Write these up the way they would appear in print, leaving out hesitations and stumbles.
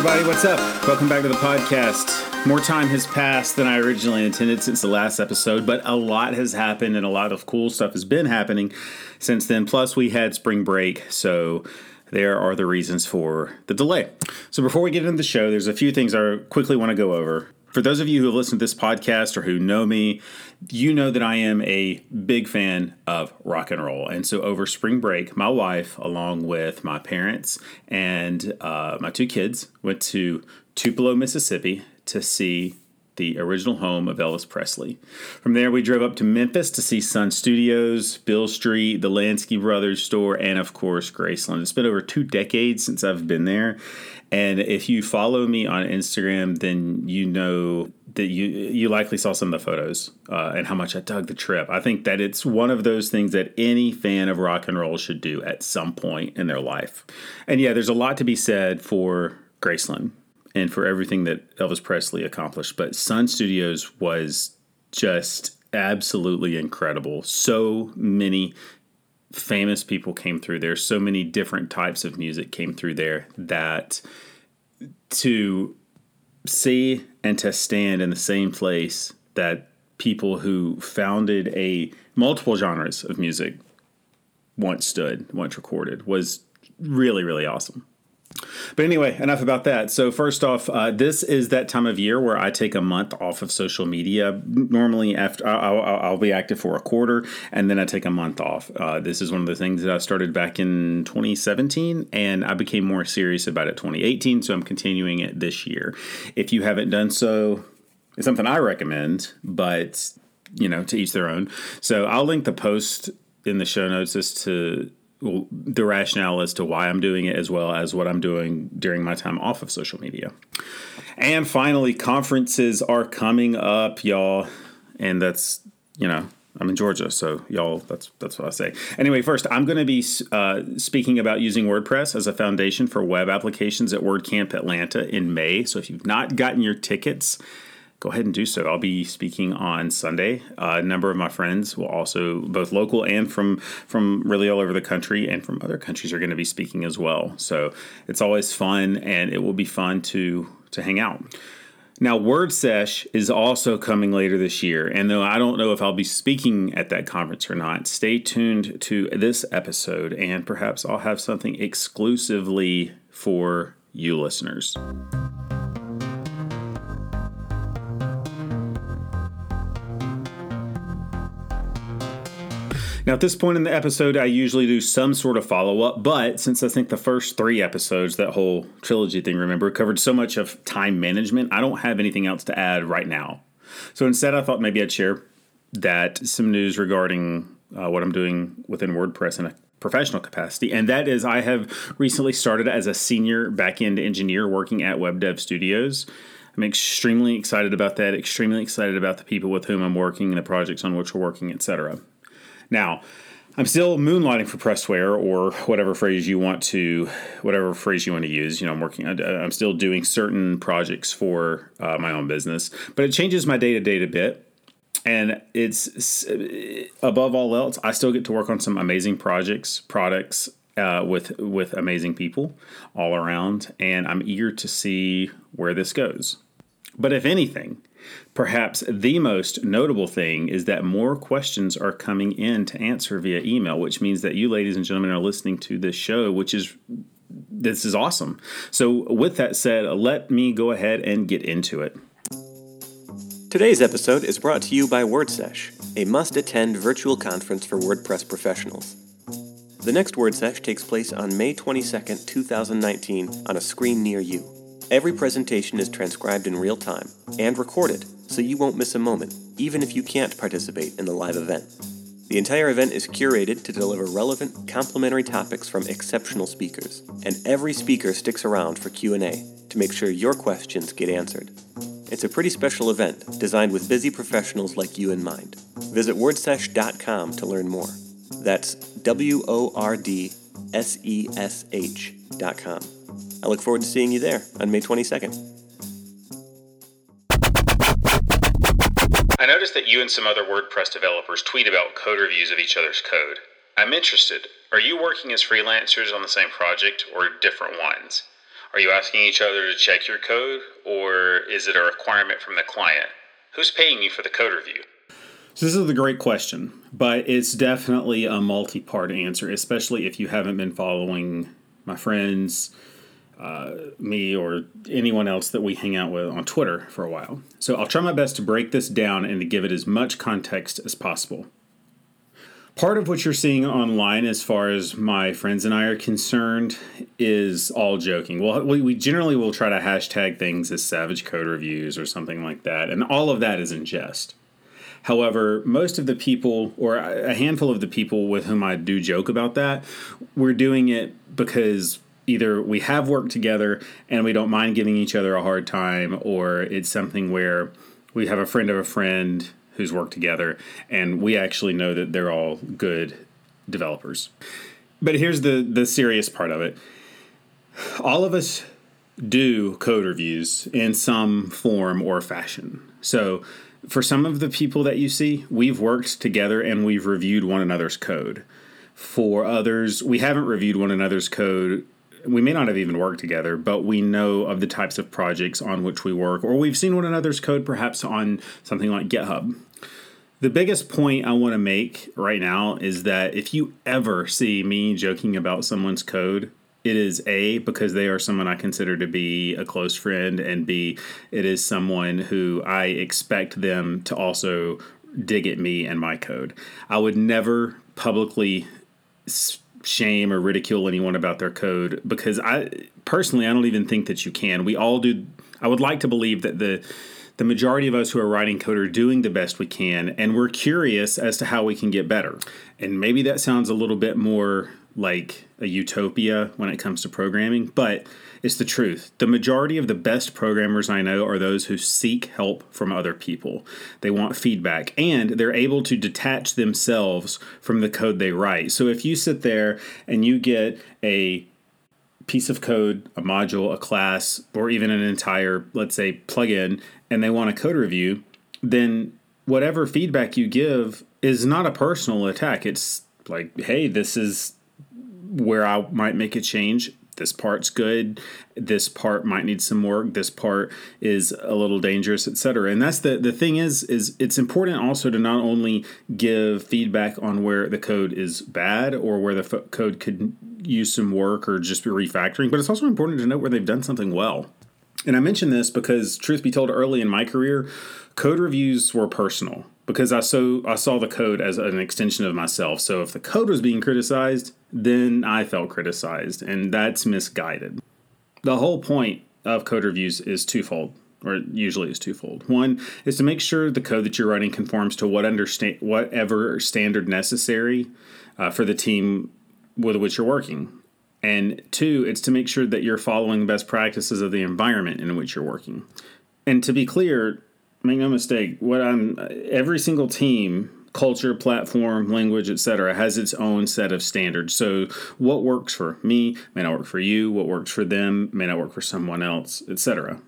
everybody. What's up? Welcome back to the podcast. More time has passed than I originally intended since the last episode, but a lot has happened and a lot of cool stuff has been happening since then. Plus, we had spring break, so there are the reasons for the delay. So before we get into the show, there's a few things I quickly want to go over. For those of you who have listened to this podcast or who know me, you know that I am a big fan of rock and roll. And so over spring break, my wife, along with my parents and my two kids, went to Tupelo, Mississippi to see the original home of Elvis Presley. From there, we drove up to Memphis to see Sun Studios, Beale Street, the Lansky Brothers store, and of course, Graceland. It's been over 2 decades since I've been there. And if you follow me on Instagram, then you know that you likely saw some of the photos and how much I dug the trip. I think that it's one of those things that any fan of rock and roll should do at some point in their life. And yeah, there's a lot to be said for Graceland and for everything that Elvis Presley accomplished. But Sun Studios was just absolutely incredible. So many famous people came through there. So many different types of music came through there that to see and to stand in the same place that people who founded multiple genres of music once recorded was really, really awesome. But anyway, enough about that. So first off, this is that time of year where I take a month off of social media. Normally, after I'll be active for a quarter, and then I take a month off. This is one of the things that I started back in 2017, and I became more serious about it 2018, so I'm continuing it this year. If you haven't done so, it's something I recommend, but, to each their own. So I'll link the post in the show notes as to the rationale as to why I'm doing it, as well as what I'm doing during my time off of social media. And finally, conferences are coming up, y'all. And that's, I'm in Georgia, so y'all, that's what I say. Anyway, first, I'm going to be speaking about using WordPress as a foundation for web applications at WordCamp Atlanta in May. So if you've not gotten your tickets, go ahead and do so. I'll be speaking on Sunday. A number of my friends will also, both local and from really all over the country and from other countries, are going to be speaking as well. So it's always fun, and it will be fun to hang out. Now, WordSesh is also coming later this year, and though I don't know if I'll be speaking at that conference or not, stay tuned to this episode, and perhaps I'll have something exclusively for you listeners. Now, at this point in the episode, I usually do some sort of follow-up, but since I think the first 3 episodes, that whole trilogy thing, remember, covered so much of time management, I don't have anything else to add right now. So instead, I thought maybe I'd share some news regarding what I'm doing within WordPress in a professional capacity, and that is I have recently started as a senior backend engineer working at Web Dev Studios. I'm extremely excited about that, extremely excited about the people with whom I'm working and the projects on which we're working, etc. Now, I'm still moonlighting for Pressware, or whatever phrase you want to use. I'm still doing certain projects for my own business, but it changes my day-to-day a bit. And it's, above all else, I still get to work on some amazing products with amazing people all around, and I'm eager to see where this goes. But if anything, perhaps the most notable thing is that more questions are coming in to answer via email, which means that you, ladies and gentlemen, are listening to this show, this is awesome. So with that said, let me go ahead and get into it. Today's episode is brought to you by WordSesh, a must-attend virtual conference for WordPress professionals. The next WordSesh takes place on May 22nd, 2019 on a screen near you. Every presentation is transcribed in real time and recorded, so you won't miss a moment, even if you can't participate in the live event. The entire event is curated to deliver relevant, complimentary topics from exceptional speakers, and every speaker sticks around for Q&A to make sure your questions get answered. It's a pretty special event, designed with busy professionals like you in mind. Visit wordsesh.com to learn more. That's WORDSESH.com. I look forward to seeing you there on May 22nd. I noticed that you and some other WordPress developers tweet about code reviews of each other's code. I'm interested. Are you working as freelancers on the same project or different ones? Are you asking each other to check your code, or is it a requirement from the client? Who's paying you for the code review? So this is a great question, but it's definitely a multi-part answer, especially if you haven't been following my friends, me, or anyone else that we hang out with on Twitter for a while. So I'll try my best to break this down and to give it as much context as possible. Part of what you're seeing online as far as my friends and I are concerned is all joking. Well, we generally will try to hashtag things as Savage Code Reviews or something like that, and all of that is in jest. However, most of the people, or a handful of the people with whom I do joke about that, we're doing it because either we have worked together and we don't mind giving each other a hard time, or it's something where we have a friend of a friend who's worked together and we actually know that they're all good developers. But here's the serious part of it. All of us do code reviews in some form or fashion. So for some of the people that you see, we've worked together and we've reviewed one another's code. For others, we haven't reviewed one another's code. We may not have even worked together, but we know of the types of projects on which we work, or we've seen one another's code perhaps on something like GitHub. The biggest point I want to make right now is that if you ever see me joking about someone's code, it is A, because they are someone I consider to be a close friend, and B, it is someone who I expect them to also dig at me and my code. I would never publicly shame or ridicule anyone about their code, because I don't even think that you can. We all do. I would like to believe that the majority of us who are writing code are doing the best we can, and we're curious as to how we can get better. And maybe that sounds a little bit more like a utopia when it comes to programming, but it's the truth. The majority of the best programmers I know are those who seek help from other people. They want feedback, and they're able to detach themselves from the code they write. So if you sit there and you get a piece of code, a module, a class, or even an entire, let's say, plugin, and they want a code review, then whatever feedback you give is not a personal attack. It's like, hey, this is where I might make a change. This part's good. This part might need some work. This part is a little dangerous, etc. And that's the thing is it's important also to not only give feedback on where the code is bad or where the code could use some work or just be refactoring, but it's also important to note where they've done something well. And I mention this because, truth be told, early in my career, code reviews were personal because I saw the code as an extension of myself. So if the code was being criticized, then I felt criticized, and that's misguided. The whole point of code reviews is twofold, or usually is twofold. One is to make sure the code that you're writing conforms to whatever standard necessary for the team with which you're working. And two, it's to make sure that you're following best practices of the environment in which you're working. And to be clear, make no mistake, every single team, culture, platform, language, etc., has its own set of standards. So what works for me may not work for you. What works for them may not work for someone else, etc.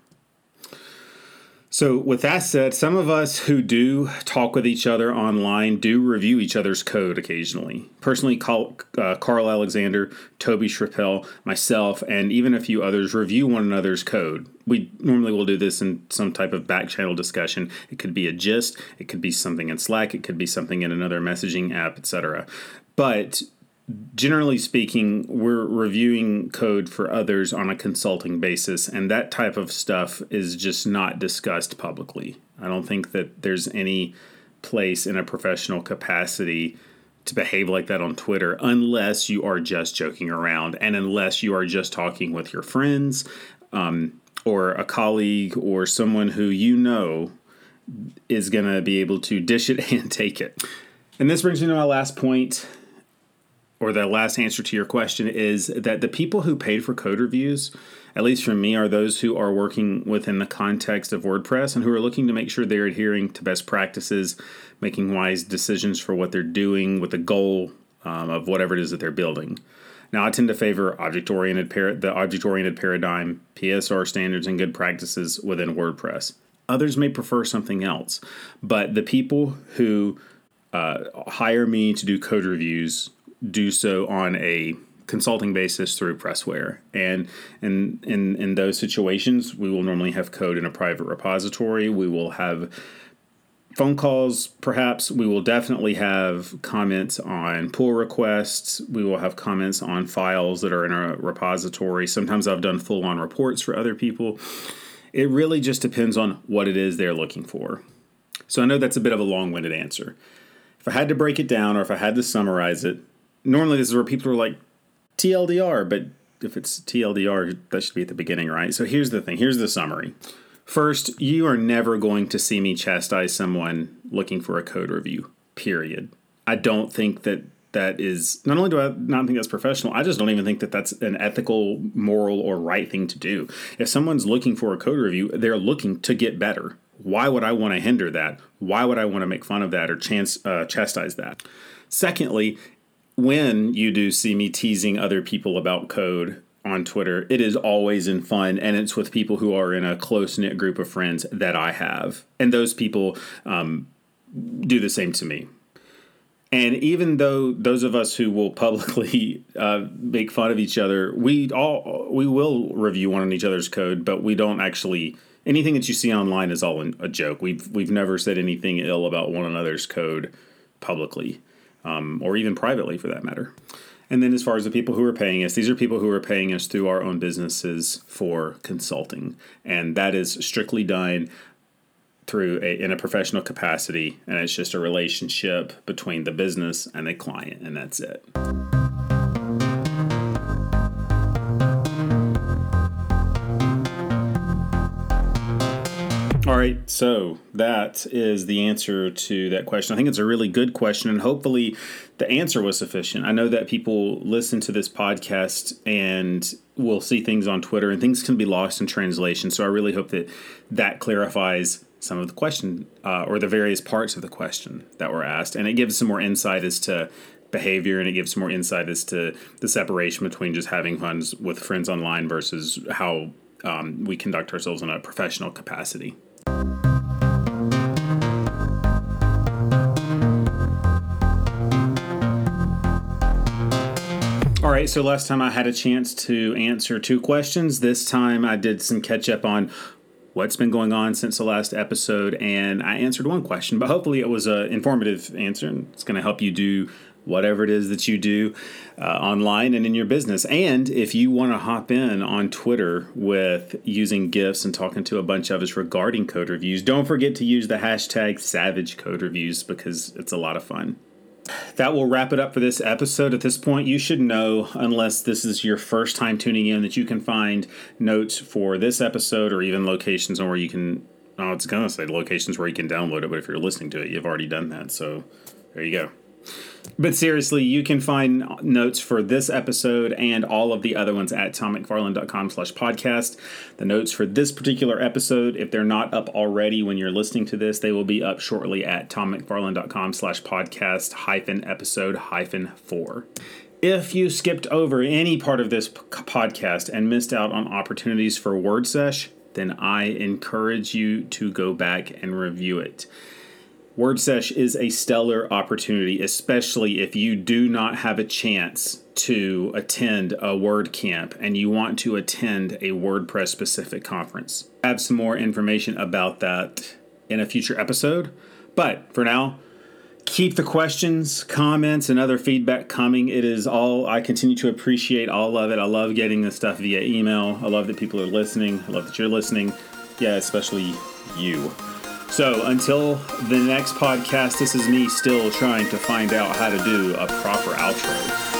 So with that said, some of us who do talk with each other online do review each other's code occasionally. Personally, Carl Alexander, Toby Schrippel, myself, and even a few others review one another's code. We normally will do this in some type of back channel discussion. It could be a gist, it could be something in Slack, it could be something in another messaging app, etc. But generally speaking, we're reviewing code for others on a consulting basis, and that type of stuff is just not discussed publicly. I don't think that there's any place in a professional capacity to behave like that on Twitter unless you are just joking around and unless you are just talking with your friends or a colleague or someone who you know is going to be able to dish it and take it. And this brings me to my last point, or the last answer to your question, is that the people who paid for code reviews, at least for me, are those who are working within the context of WordPress and who are looking to make sure they're adhering to best practices, making wise decisions for what they're doing with the goal of whatever it is that they're building. Now, I tend to favor the object-oriented paradigm, PSR standards, and good practices within WordPress. Others may prefer something else, but the people who hire me to do code reviews do so on a consulting basis through Pressware. And in those situations, we will normally have code in a private repository. We will have phone calls, perhaps. We will definitely have comments on pull requests. We will have comments on files that are in a repository. Sometimes I've done full-on reports for other people. It really just depends on what it is they're looking for. So I know that's a bit of a long-winded answer. If I had to break it down or if I had to summarize it, normally this is where people are like, TLDR, but if it's TLDR, that should be at the beginning, right? So here's the thing. Here's the summary. First, you are never going to see me chastise someone looking for a code review, period. I don't think that is, not only do I not think that's professional, I just don't even think that that's an ethical, moral, or right thing to do. If someone's looking for a code review, they're looking to get better. Why would I want to hinder that? Why would I want to make fun of that or chastise that? Secondly, when you do see me teasing other people about code on Twitter, it is always in fun, and it's with people who are in a close-knit group of friends that I have. And those people do the same to me. And even though those of us who will publicly make fun of each other, we will review one on each other's code, but we don't actually. Anything that you see online is all a joke. We've never said anything ill about one another's code publicly, or even privately for that matter. And then as far as the people who are paying us, these are people who are paying us through our own businesses for consulting. And that is strictly done through in a professional capacity. And it's just a relationship between the business and the client. And that's it. All right, so that is the answer to that question. I think it's a really good question, and hopefully the answer was sufficient. I know that people listen to this podcast and will see things on Twitter, and things can be lost in translation, so I really hope that clarifies some of the question or the various parts of the question that were asked, and it gives some more insight as to behavior, and it gives some more insight as to the separation between just having fun with friends online versus how we conduct ourselves in a professional capacity. All right, so last time I had a chance to answer 2 questions. This time I did some catch up on what's been going on since the last episode, and I answered 1 question, but hopefully it was an informative answer, and it's going to help you do whatever it is that you do online and in your business. And if you want to hop in on Twitter with using GIFs and talking to a bunch of us regarding code reviews, don't forget to use the hashtag #SavageCodeReviews because it's a lot of fun. That will wrap it up for this episode. At this point, you should know, unless this is your first time tuning in, that you can find notes for this episode or even locations on where you can, it's going to say locations where you can download it, but if you're listening to it, you've already done that. So there you go. But seriously, you can find notes for this episode and all of the other ones at tommcfarland.com/podcast. The notes for this particular episode, if they're not up already when you're listening to this, they will be up shortly at tommcfarland.com/podcast-episode-4. If you skipped over any part of this podcast and missed out on opportunities for WordSesh, then I encourage you to go back and review it. WordSesh is a stellar opportunity, especially if you do not have a chance to attend a WordCamp and you want to attend a WordPress-specific conference. I have some more information about that in a future episode, but for now, keep the questions, comments, and other feedback coming. It is all, I continue to appreciate all of it. I love getting this stuff via email. I love that people are listening. I love that you're listening. Yeah, especially you. So until the next podcast, this is me still trying to find out how to do a proper outro.